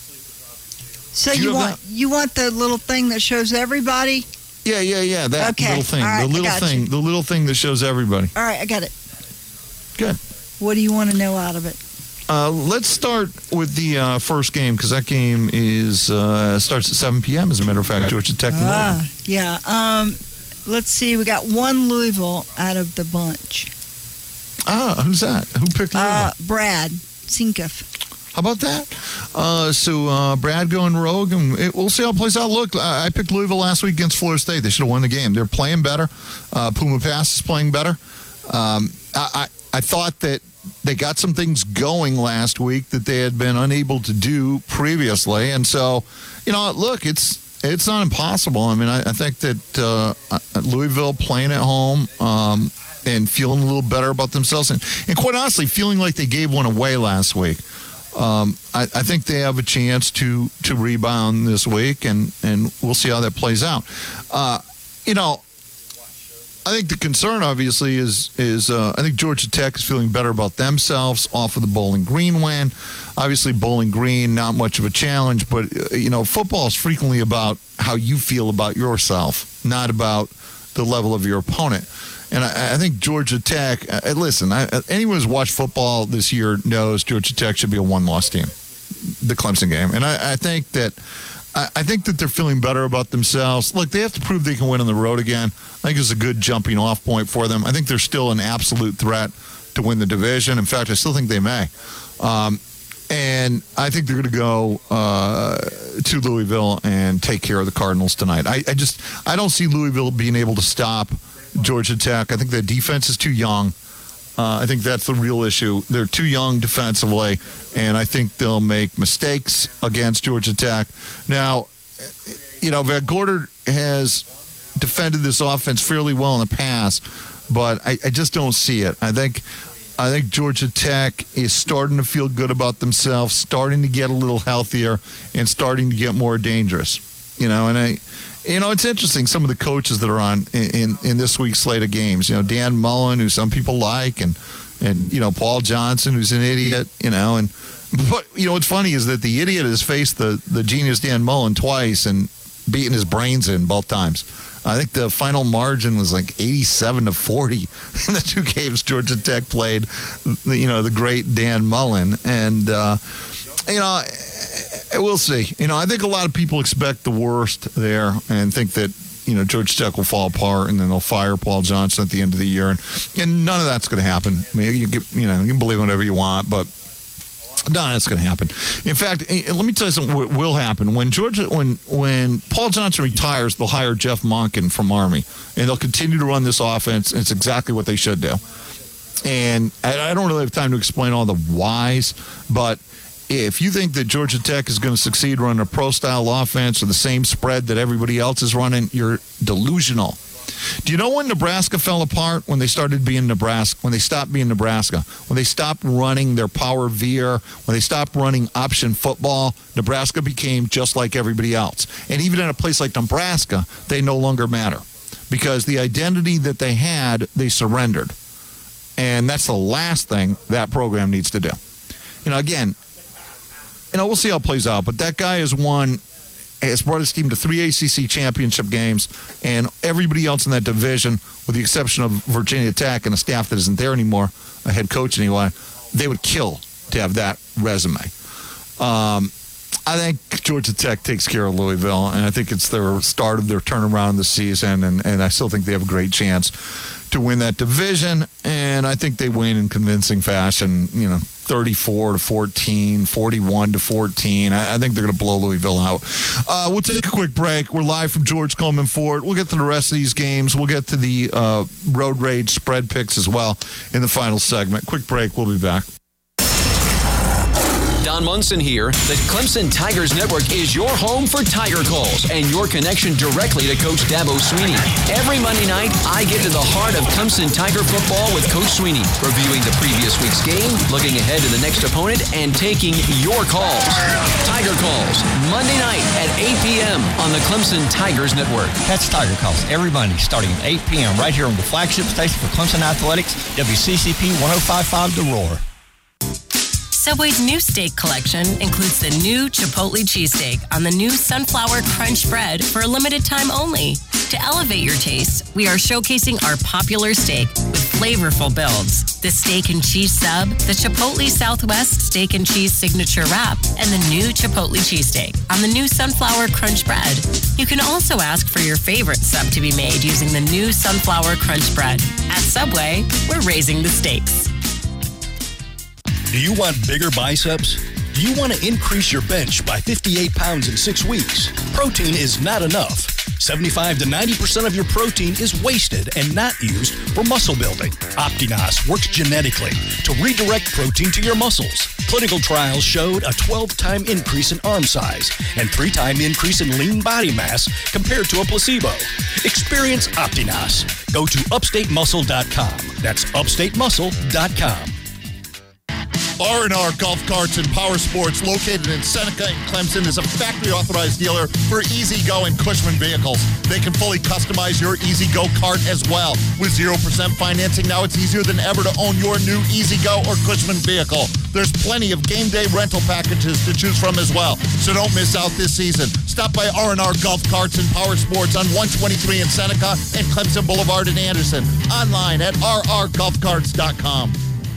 So Do you you, have want you want the little thing that shows everybody? Yeah, yeah, yeah. That Okay. little thing. All right, the I little got thing. you. The little thing that shows everybody. All right, I got it. Good. What do you want to know out of it? Uh, let's start with the uh, first game, because that game is uh, starts at seven p.m. As a matter of fact, Georgia Tech. Ah, yeah. Um, let's see. We got one Louisville out of the bunch. Ah, who's that? Who picked Louisville? Uh, Brad Sinkoff. How about that? Uh, so uh, Brad going rogue, and it, we'll see how it plays out. Look, I, I picked Louisville last week against Florida State. They should have won the game. They're playing better. Uh, Puma Pass is playing better. Um, I, I, I thought that they got some things going last week that they had been unable to do previously. And so, you know, look, it's it's not impossible. I mean, I, I think that uh, Louisville playing at home um, and feeling a little better about themselves, and, and quite honestly, feeling like they gave one away last week. Um, I, I think they have a chance to to rebound this week, and, and we'll see how that plays out. Uh, you know, I think the concern, obviously, is is uh, I think Georgia Tech is feeling better about themselves off of the Bowling Green win. Obviously, Bowling Green, not much of a challenge, but, uh, you know, football is frequently about how you feel about yourself, not about the level of your opponent. And I, I think Georgia Tech, uh, listen, I, anyone who's watched football this year knows Georgia Tech should be a one-loss team, the Clemson game. And I, I think that I, I think that they're feeling better about themselves. Look, they have to prove they can win on the road again. I think it's a good jumping-off point for them. I think they're still an absolute threat to win the division. In fact, I still think they may. Um, and I think they're going to go uh, to Louisville and take care of the Cardinals tonight. I, I just I don't see Louisville being able to stop Georgia Tech. I think the defense is too young. Uh, I think that's the real issue. They're too young defensively, and I think they'll make mistakes against Georgia Tech. Now, you know, Van Gorder has defended this offense fairly well in the past, but I, I just don't see it. I think I think Georgia Tech is starting to feel good about themselves, starting to get a little healthier, and starting to get more dangerous. You know, and I, you know, it's interesting. Some of the coaches that are on in, in, in this week's slate of games, you know, Dan Mullen, who some people like, and and you know, Paul Johnson, who's an idiot, you know, and but you know, what's funny is that the idiot has faced the the genius Dan Mullen twice and beaten his brains in both times. I think the final margin was like eighty-seven to forty in the two games Georgia Tech played, you know, the great Dan Mullen. And, uh, you know, we'll see. You know, I think a lot of people expect the worst there and think that, you know, Georgia Tech will fall apart and then they'll fire Paul Johnson at the end of the year. And, and none of that's going to happen. I mean, you, get, you know, you can believe whatever you want, but no, that's going to happen. In fact, let me tell you something what will happen. When Georgia, when when Paul Johnson retires, they'll hire Jeff Monken from Army, and they'll continue to run this offense. It's exactly what they should do. And I, I don't really have time to explain all the whys, but if you think that Georgia Tech is going to succeed running a pro-style offense or the same spread that everybody else is running, you're delusional. Do you know when Nebraska fell apart? When they started being Nebraska, when they stopped being Nebraska, when they stopped running their power veer, when they stopped running option football, Nebraska became just like everybody else. And even in a place like Nebraska, they no longer matter because the identity that they had, they surrendered. And that's the last thing that program needs to do. You know, again, you know, we'll see how it plays out. But that guy has won, has brought his team to three A C C championship games, and everybody else in that division, with the exception of Virginia Tech and a staff that isn't there anymore, a head coach anyway, they would kill to have that resume. Um, I think Georgia Tech takes care of Louisville, and I think it's their start of their turnaround in the season, and, and I still think they have a great chance to win that division, and I think they win in convincing fashion, you know, thirty-four to fourteen, forty-one to fourteen. I, I think they're going to blow Louisville out. Uh, we'll take a quick break. We're live from George Coleman Ford. We'll get to the rest of these games. We'll get to the uh, Road Rage spread picks as well in the final segment. Quick break. We'll be back. Don Munson here. The Clemson Tigers Network is your home for Tiger calls and your connection directly to Coach Dabo Sweeney. Every Monday night, I get to the heart of Clemson Tiger football with Coach Sweeney, reviewing the previous week's game, looking ahead to the next opponent, and taking your calls. Tiger Calls, Monday night at eight p.m. on the Clemson Tigers Network. Catch Tiger Calls every Monday starting at eight p.m. right here on the flagship station for Clemson Athletics, W C C P one oh five point five The Roar. Subway's new steak collection includes the new Chipotle cheesesteak on the new Sunflower Crunch bread for a limited time only. To elevate your taste, we are showcasing our popular steak with flavorful builds. The steak and cheese sub, the Chipotle Southwest steak and cheese signature wrap, and the new Chipotle cheesesteak on the new Sunflower Crunch bread. You can also ask for your favorite sub to be made using the new Sunflower Crunch bread. At Subway, we're raising the stakes. Do you want bigger biceps? Do you want to increase your bench by fifty-eight pounds in six weeks? Protein is not enough. seventy-five to ninety percent of your protein is wasted and not used for muscle building. Optinos works genetically to redirect protein to your muscles. Clinical trials showed a twelve-time increase in arm size and three-time increase in lean body mass compared to a placebo. Experience Optinos. Go to upstate muscle dot com. That's upstate muscle dot com. R and R Golf Carts and Power Sports, located in Seneca and Clemson, is a factory-authorized dealer for E-Z-Go and Cushman vehicles. They can fully customize your E-Z-Go cart as well. With zero percent financing, now it's easier than ever to own your new E-Z-Go or Cushman vehicle. There's plenty of game day rental packages to choose from as well, so don't miss out this season. Stop by R and R Golf Carts and Power Sports on one twenty-three in Seneca and Clemson Boulevard in Anderson. Online at r r golf carts dot com.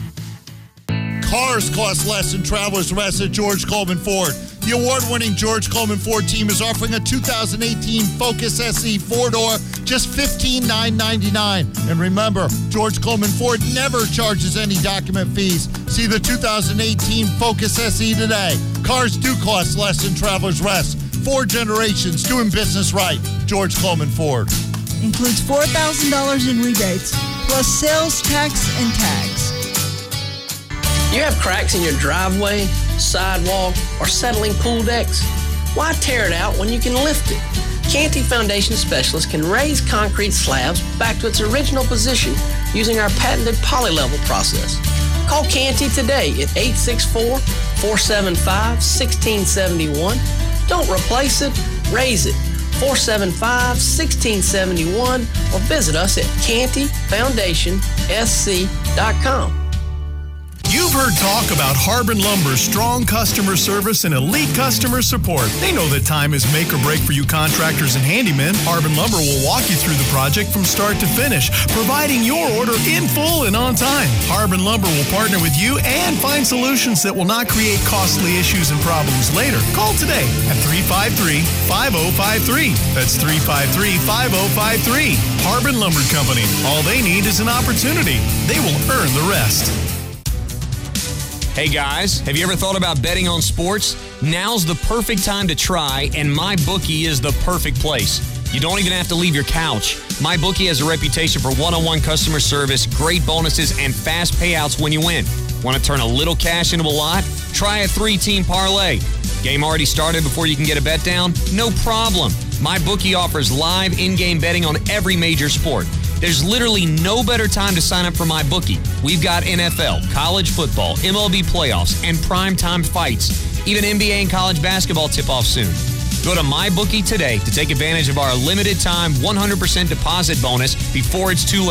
Cars cost less than Travelers Rest at George Coleman Ford. The award-winning George Coleman Ford team is offering a two thousand eighteen Focus S E four-door, just fifteen thousand nine hundred ninety-nine dollars. And remember, George Coleman Ford never charges any document fees. See the two thousand eighteen Focus S E today. Cars do cost less than Travelers Rest. Four generations doing business right. George Coleman Ford. Includes four thousand dollars in rebates, plus sales tax and tags. You have cracks in your driveway, sidewalk, or settling pool decks? Why tear it out when you can lift it? Canty Foundation Specialists can raise concrete slabs back to its original position using our patented polylevel process. Call Canty today at eight six four, four seven five, one six seven one. Don't replace it, raise it. four seven five, one six seven one or visit us at canty foundation s c dot com. You've heard talk about Harbin Lumber's strong customer service and elite customer support. They know that time is make or break for you contractors and handymen. Harbin Lumber will walk you through the project from start to finish, providing your order in full and on time. Harbin Lumber will partner with you and find solutions that will not create costly issues and problems later. Call today at three five three, five oh five three. That's three five three, five oh five three. Harbin Lumber Company. All they need is an opportunity. They will earn the rest. Hey guys, have you ever thought about betting on sports? Now's the perfect time to try, and MyBookie is the perfect place. You don't even have to leave your couch. MyBookie has a reputation for one-on-one customer service, great bonuses, and fast payouts when you win. Want to turn a little cash into a lot? Try a three-team parlay. Game already started before you can get a bet down? No problem. MyBookie offers live in-game betting on every major sport. There's literally no better time to sign up for MyBookie. We've got N F L, college football, M L B playoffs, and primetime fights. Even N B A and college basketball tip-off soon. Go to MyBookie today to take advantage of our limited time one hundred percent deposit bonus before it's too late.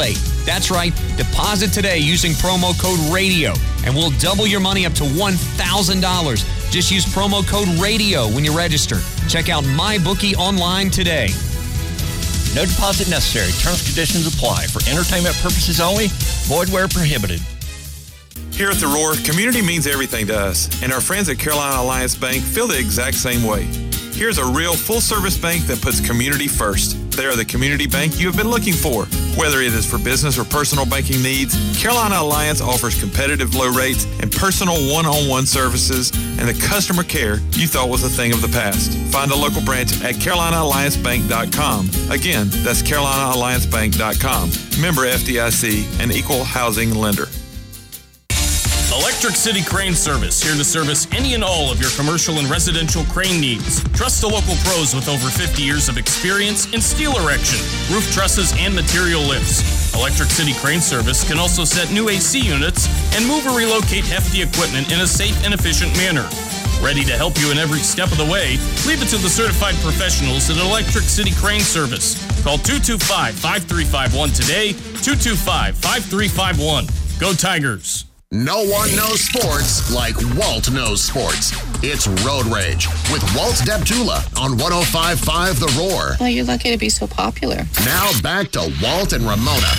That's right. Deposit today using promo code RADIO, and we'll double your money up to one thousand dollars. Just use promo code RADIO when you register. Check out MyBookie online today. No deposit necessary. Terms and conditions apply. For entertainment purposes only. Void where prohibited. Here at The Roar, community means everything to us, and our friends at Carolina Alliance Bank feel the exact same way. Here's a real full-service bank that puts community first. They are the community bank you have been looking for. Whether it is for business or personal banking needs, Carolina Alliance offers competitive low rates and personal one-on-one services and the customer care you thought was a thing of the past. Find a local branch at carolina alliance bank dot com. Again, that's carolina alliance bank dot com. Member F D I C, an equal housing lender. Electric City Crane Service, here to service any and all of your commercial and residential crane needs. Trust the local pros with over fifty years of experience in steel erection, roof trusses, and material lifts. Electric City Crane Service can also set new A C units and move or relocate hefty equipment in a safe and efficient manner. Ready to help you in every step of the way? Leave it to the certified professionals at Electric City Crane Service. Call two two five, five three five one today, two two five, five three five one. Go Tigers! No one knows sports like Walt knows sports. It's Road Rage with Walt Deptula on one oh five point five The Roar. Well, you're lucky to be so popular. Now back to Walt and Ramona.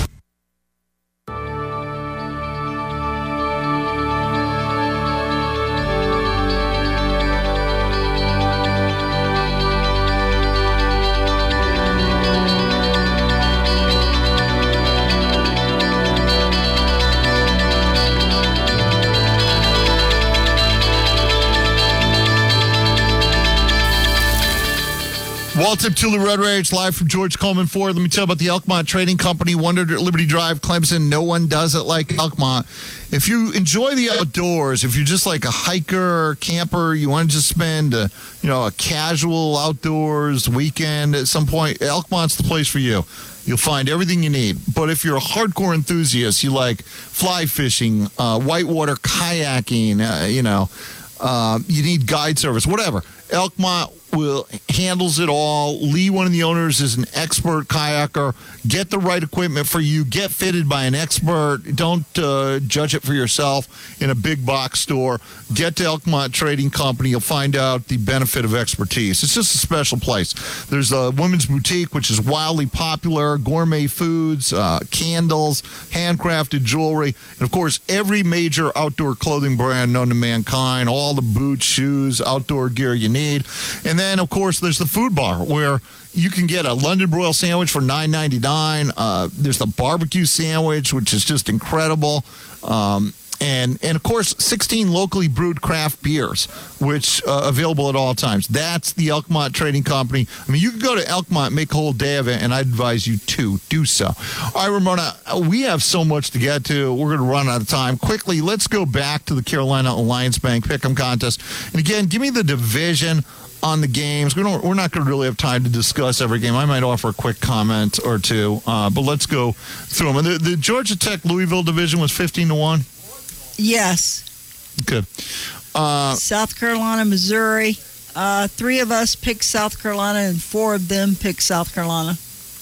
Walt Deptula, Road Rage, live from George Coleman Ford. Let me tell you about the Elkmont Trading Company, one hundred Liberty Drive, Clemson. No one does it like Elkmont. If you enjoy the outdoors, if you're just like a hiker or camper, you want to just spend a, you know, a casual outdoors weekend at some point, Elkmont's the place for you. You'll find everything you need. But if you're a hardcore enthusiast, you like fly fishing, uh, whitewater kayaking, uh, you know, uh, you need guide service, whatever. Elkmont will handles it all. Lee, one of the owners, is an expert kayaker. Get the right equipment for you. Get fitted by an expert. Don't uh, judge it for yourself in a big box store. Get to Elkmont Trading Company. You'll find out the benefit of expertise. It's just a special place. There's a women's boutique, which is wildly popular, gourmet foods, uh, candles, handcrafted jewelry, and, of course, every major outdoor clothing brand known to mankind, all the boots, shoes, outdoor gear you need. And then, of course, there's the food bar where you can get a London broil sandwich for nine ninety-nine. Uh, there's the barbecue sandwich, which is just incredible. Um, and, and, of course, sixteen locally brewed craft beers, which are uh, available at all times. That's the Elkmont Trading Company. I mean, you can go to Elkmont, make a whole day of it, and I'd advise you to do so. All right, Ramona, we have so much to get to. We're going to run out of time. Quickly, let's go back to the Carolina Alliance Bank Pick'em contest. And, again, give me the division on the games. We don't, we're not going to really have time to discuss every game. I might offer a quick comment or two, uh, but let's go through them. The, the Georgia Tech Louisville division was fifteen to one. Yes. Good. Uh, South Carolina, Missouri. Uh, three of us picked South Carolina, and four of them picked South Carolina.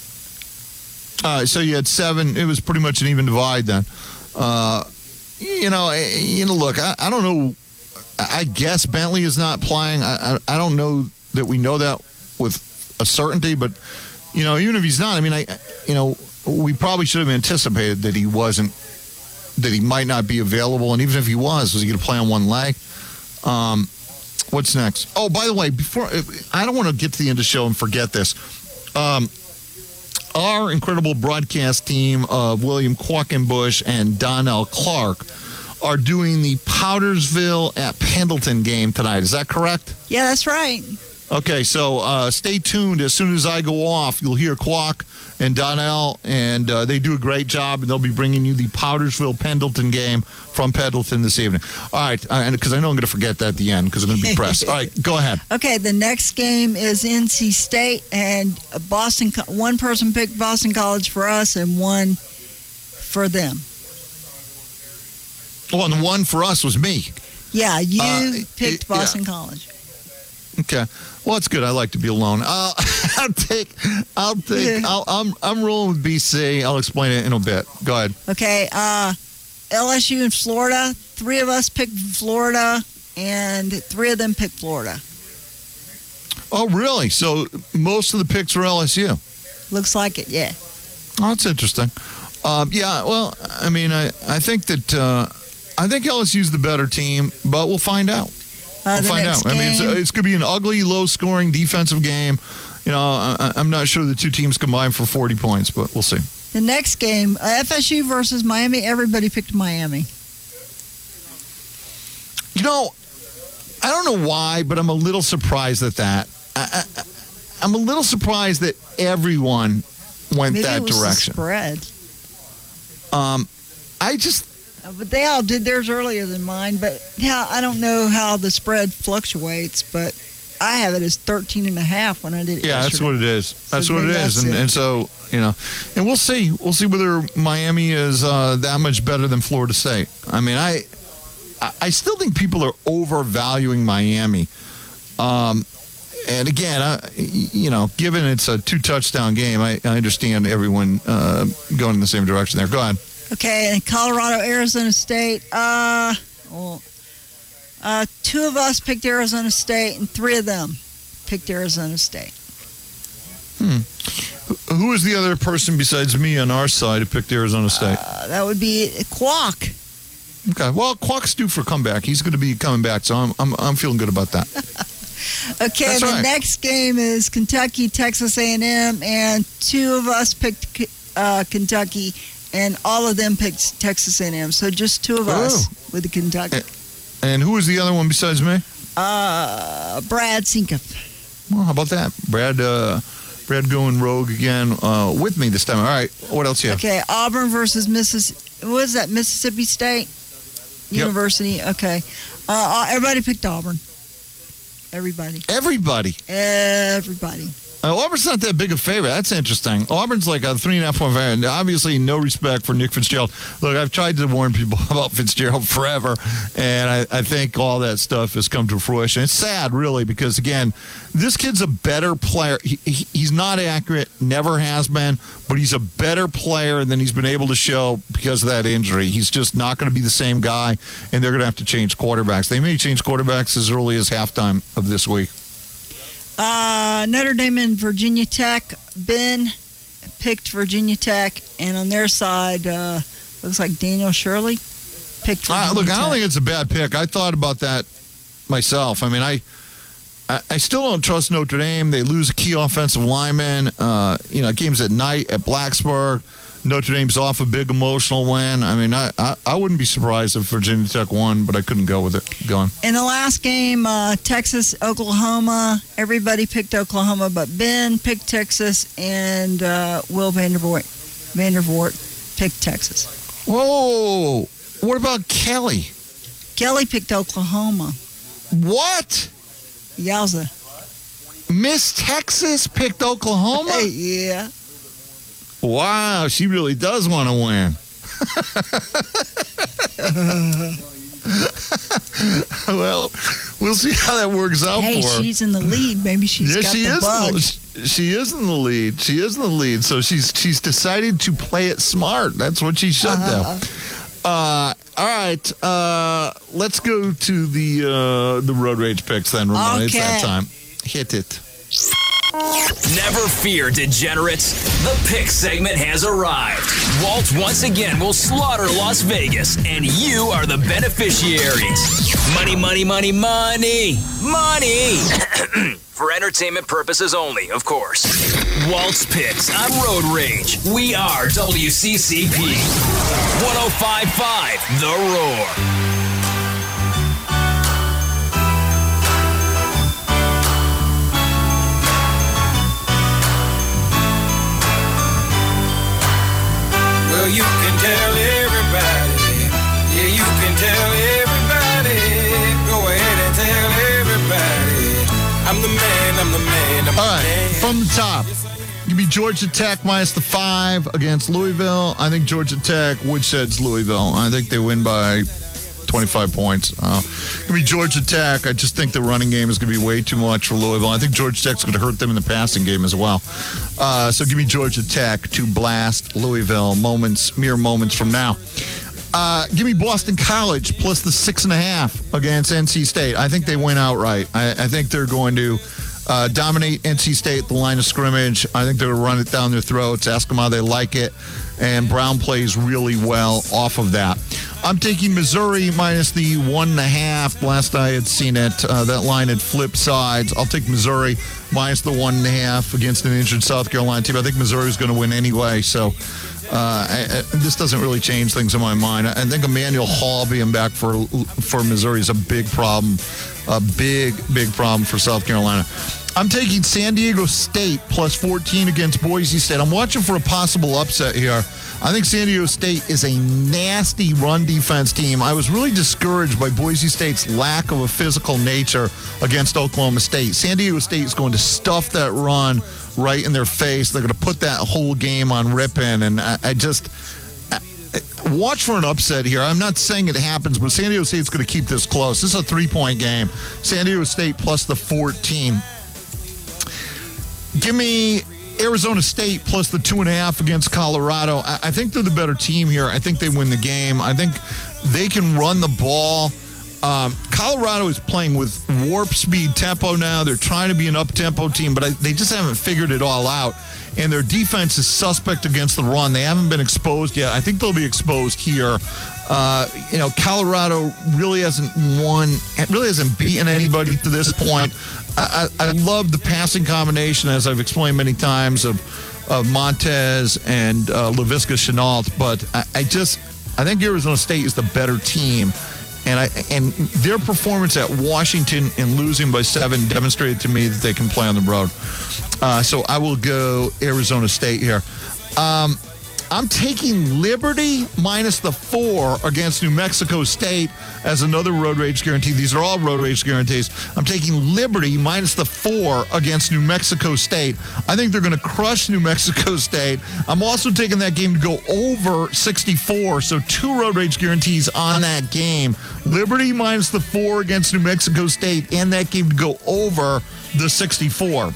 Uh, so you had seven. It was pretty much an even divide then. Uh, you know, you know. Look, I, I don't know. I guess Bentley is not playing. I, I I don't know that we know that with a certainty, but you know, even if he's not, I mean, I you know, we probably should have anticipated that he wasn't, that he might not be available, and even if he was, was he going to play on one leg? Um, what's next? Oh, by the way, before I don't want to get to the end of the show and forget this. Um, our incredible broadcast team of William Quackenbush and Donnell Clark are doing the Powdersville at Pendleton game tonight. Is that correct? Yeah, that's right. Okay, so uh, stay tuned. As soon as I go off, you'll hear Quack and Donnell, and uh, they do a great job, and they'll be bringing you the Powdersville-Pendleton game from Pendleton this evening. All right, uh, and because I know I'm going to forget that at the end because I'm going to be pressed. All right, go ahead. Okay, the next game is N C State, and Boston. One person picked Boston College for us, and one for them. Oh, and the one for us was me. Yeah, you uh, picked it, Boston yeah. College. Okay. Well, it's good. I like to be alone. Uh, I'll take. I'll take. I'll, I'm. I'm rolling with B C. I'll explain it in a bit. Go ahead. Okay. Uh, L S U and Florida. Three of us picked Florida, and three of them picked Florida. Oh, really? So most of the picks are L S U. Looks like it. Yeah. Oh, that's interesting. Um, yeah. Well, I mean, I. I think that. Uh, I think L S U's the better team, but we'll find out. Uh, we'll find out. Game. I mean, it's, it's going to be an ugly, low-scoring defensive game. You know, I, I'm not sure the two teams combined for forty points, but we'll see. The next game, uh, F S U versus Miami. Everybody picked Miami. You know, I don't know why, but I'm a little surprised at that. I, I, I'm a little surprised that everyone went Maybe that it was direction. The spread. Um, I just. But they all did theirs earlier than mine. But yeah, I don't know how the spread fluctuates, but I have it as thirteen and a half when I did it. Yeah, yesterday. that's what it is. That's So what it maybe is. that's And, it. and so, you know, and we'll see. We'll see whether Miami is uh, that much better than Florida State. I mean, I, I still think people are overvaluing Miami. Um, and again, I, you know, given it's a two touchdown game, I, I understand everyone uh, going in the same direction there. Go ahead. Okay, and Colorado, Arizona State. Uh, well, uh, two of us picked Arizona State, and three of them picked Arizona State. Hmm. Who is the other person besides me on our side who picked Arizona State? Uh, that would be Quack. Okay. Well, Quack's due for a comeback. He's going to be coming back, so I'm I'm, I'm feeling good about that. Okay, That's the right. next game is Kentucky, Texas A and M, and two of us picked uh, Kentucky, and all of them picked Texas A and M. So just two of us with the Kentucky. And who was the other one besides me? Uh, Brad Sinkoff. Well, how about that? Brad uh, Brad going rogue again uh, with me this time. All right. What else you have? Okay, Auburn versus Mississippi. What is that, Mississippi State University? Okay. Uh, everybody picked Auburn. Everybody. Everybody. Everybody. Uh, Auburn's not that big a favorite. That's interesting. Auburn's like a three and a half point favorite. Obviously, no respect for Nick Fitzgerald. Look, I've tried to warn people about Fitzgerald forever, and I, I think all that stuff has come to fruition. It's sad, really, because, again, this kid's a better player. He, he, he's not accurate, never has been, but he's a better player than he's been able to show because of that injury. He's just not going to be the same guy, and they're going to have to change quarterbacks. They may change quarterbacks as early as halftime of this week. Uh, Notre Dame and Virginia Tech. Ben picked Virginia Tech, and on their side, uh, looks like Daniel Shirley picked Virginia Uh, look, Tech. I don't think it's a bad pick. I thought about that myself. I mean, I I, I still don't trust Notre Dame. They lose a key offensive lineman. Uh, you know, game's at night at Blacksburg. Notre Dame's off a big emotional win. I mean, I, I, I wouldn't be surprised if Virginia Tech won, but I couldn't go with it. Go on. In the last game, uh, Texas, Oklahoma, everybody picked Oklahoma, but Ben picked Texas, and uh, Will Vandervoort, Vandervoort picked Texas. Whoa! What about Kelly? Kelly picked Oklahoma. What? Yowza. Miss Texas picked Oklahoma? Hey, yeah. Wow, she really does want to win. Well, we'll see how that works out Hey, for her. she's in the lead. Maybe she's Yeah, got she the is. bug. In the, she is in the lead. She is in the lead. So she's she's decided to play it smart. That's what she should Uh-huh. do. Uh, all right. Uh, let's go to the uh, the road rage picks then, Ramona. It's that Okay. time. Hit it. Never fear, degenerates. The pick segment has arrived. Walt once again will slaughter Las Vegas, and you are the beneficiaries. Money, money, money, money, money. For entertainment purposes only, of course. Walt's Picks on Road Rage. We are W C C P. one oh five point five The Roar. Well, you can tell everybody. Yeah, you can tell everybody. Go ahead and tell everybody. I'm the man, I'm the man, I'm All the right, man. from the top. Give me Georgia Tech minus the five against Louisville. I think Georgia Tech woodsheds Louisville. I think they win by twenty-five points. Uh, give me Georgia Tech. I just think the running game is going to be way too much for Louisville. I think Georgia Tech's going to hurt them in the passing game as well. Uh, so give me Georgia Tech to blast Louisville moments, mere moments from now. Uh, give me Boston College plus the six and a half against N C State. I think they win outright. I, I think they're going to uh, dominate N C State at the line of scrimmage. I think they're going to run it down their throats, ask them how they like it, and Brown plays really well off of that. I'm taking Missouri minus the one and a half. Last I had seen it, uh, that line had flipped sides. I'll take Missouri minus the one and a half against an injured South Carolina team. I think Missouri's going to win anyway, so uh, I, I, this doesn't really change things in my mind. I think Emmanuel Hall being back for for Missouri is a big problem, a big, big problem for South Carolina. I'm taking San Diego State plus fourteen against Boise State. I'm watching for a possible upset here. I think San Diego State is a nasty run defense team. I was really discouraged by Boise State's lack of a physical nature against Oklahoma State. San Diego State is going to stuff that run right in their face. They're going to put that whole game on Ripon, and I, I just I, watch for an upset here. I'm not saying it happens, but San Diego State's going to keep this close. This is a three-point game. San Diego State plus the fourteen. Give me Arizona State plus the two and a half against Colorado. I, I think they're the better team here. I think they win the game. I think they can run the ball. Um, Colorado is playing with warp speed tempo now. They're trying to be an up-tempo team, but I, they just haven't figured it all out. And their defense is suspect against the run. They haven't been exposed yet. I think they'll be exposed here. Uh, you know, Colorado really hasn't won, really hasn't beaten anybody to this point. I, I, I love the passing combination, as I've explained many times, of, of Montez and uh, Laviska Shenault, but I, I just, I think Arizona State is the better team. And I and their performance at Washington in losing by seven demonstrated to me that they can play on the road. Uh, so I will go Arizona State here. Um, I'm taking Liberty minus the four against New Mexico State as another road rage guarantee. These are all road rage guarantees. I'm taking Liberty minus the four against New Mexico State. I think they're going to crush New Mexico State. I'm also taking that game to go over sixty-four, so two road rage guarantees on that game. Liberty minus the four against New Mexico State, and that game to go over the sixty-four.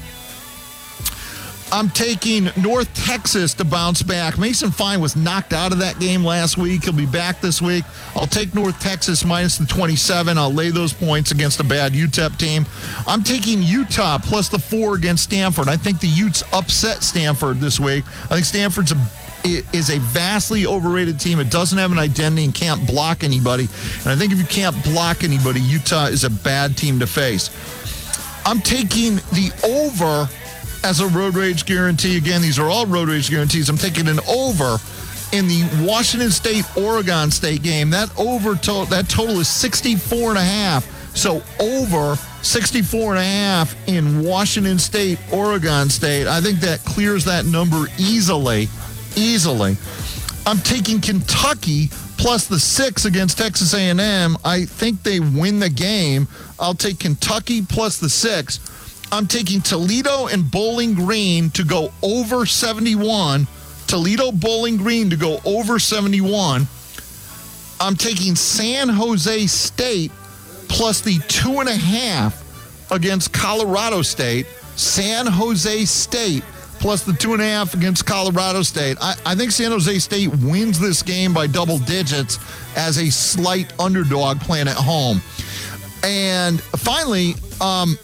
I'm taking North Texas to bounce back. Mason Fine was knocked out of that game last week. He'll be back this week. I'll take North Texas minus the twenty-seven. I'll lay those points against a bad U T E P team. I'm taking Utah plus the four against Stanford. I think the Utes upset Stanford this week. I think Stanford's a is a vastly overrated team. It doesn't have an identity and can't block anybody. And I think if you can't block anybody, Utah is a bad team to face. I'm taking the over as a road rage guarantee. Again, these are all road rage guarantees. I'm taking an over in the Washington State-Oregon State game. That over to- that total is sixty-four and a half. So over sixty-four and a half in Washington State, Oregon State. I think that clears that number easily, easily. I'm taking Kentucky plus the six against Texas A and M. I think they win the game. I'll take Kentucky plus the six. I'm taking Toledo and Bowling Green to go over seventy-one. Toledo Bowling Green to go over seventy-one. I'm taking San Jose State plus the two and a half against Colorado State. San Jose State plus the two and a half against Colorado State. I, I think San Jose State wins this game by double digits as a slight underdog playing at home. And finally, um,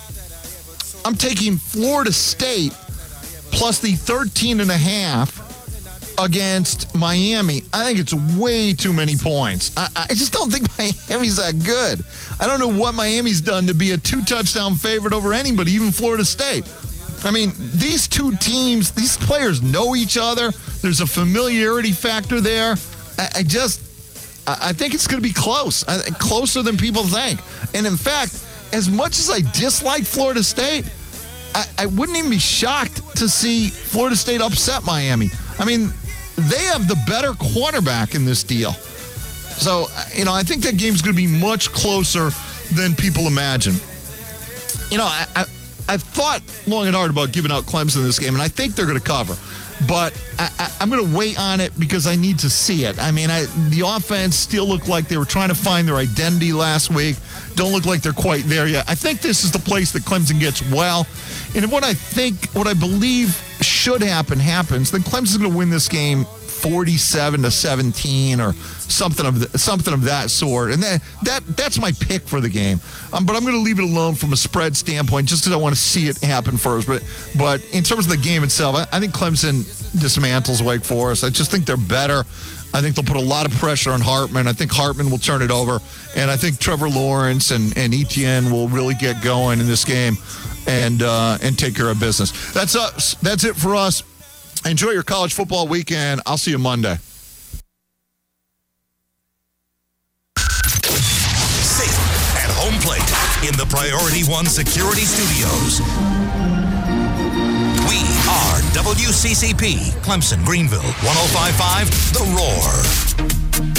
I'm taking Florida State plus the thirteen and a half against Miami. I think it's way too many points. I, I just don't think Miami's that good. I don't know what Miami's done to be a two-touchdown favorite over anybody, even Florida State. I mean, these two teams, these players know each other. There's a familiarity factor there. I, I just, I, I think it's going to be close, I, closer than people think. And in fact, as much as I dislike Florida State, I, I wouldn't even be shocked to see Florida State upset Miami. I mean, they have the better quarterback in this deal. So, you know, I think that game's going to be much closer than people imagine. You know, I, I, I've thought long and hard about giving out Clemson this game, and I think they're going to cover. But I, I, I'm going to wait on it because I need to see it. I mean, I, the offense still looked like they were trying to find their identity last week. Don't look like they're quite there yet. I think this is the place that Clemson gets well. And what I think, what I believe should happen, happens. Then Clemson's going to win this game forty-seven to seventeen or something of the, something of that sort. And that, that that's my pick for the game. Um, but I'm going to leave it alone from a spread standpoint just because I want to see it happen first. But but in terms of the game itself, I, I think Clemson dismantles Wake Forest. I just think they're better. I think they'll put a lot of pressure on Hartman. I think Hartman will turn it over. And I think Trevor Lawrence and, and Etienne will really get going in this game and uh, and take care of business. That's us. That's it for us. Enjoy your college football weekend. I'll see you Monday. Safe at home plate in the Priority One Security Studios. We are W C C P, Clemson, Greenville, one oh five point five The Roar.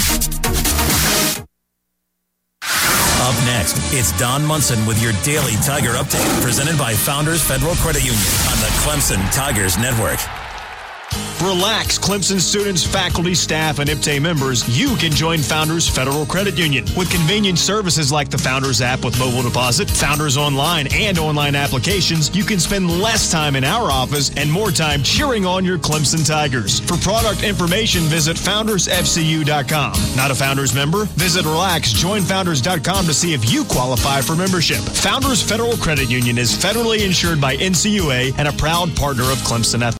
Up next, it's Don Munson with your daily Tiger update, presented by Founders Federal Credit Union on the Clemson Tigers Network. Relax, Clemson students, faculty, staff, and I P T A members. You can join Founders Federal Credit Union. With convenient services like the Founders app with mobile deposit, Founders Online, and online applications, you can spend less time in our office and more time cheering on your Clemson Tigers. For product information, visit founders f c u dot com. Not a Founders member? Visit relax join founders dot com to see if you qualify for membership. Founders Federal Credit Union is federally insured by N C U A and a proud partner of Clemson Athletics.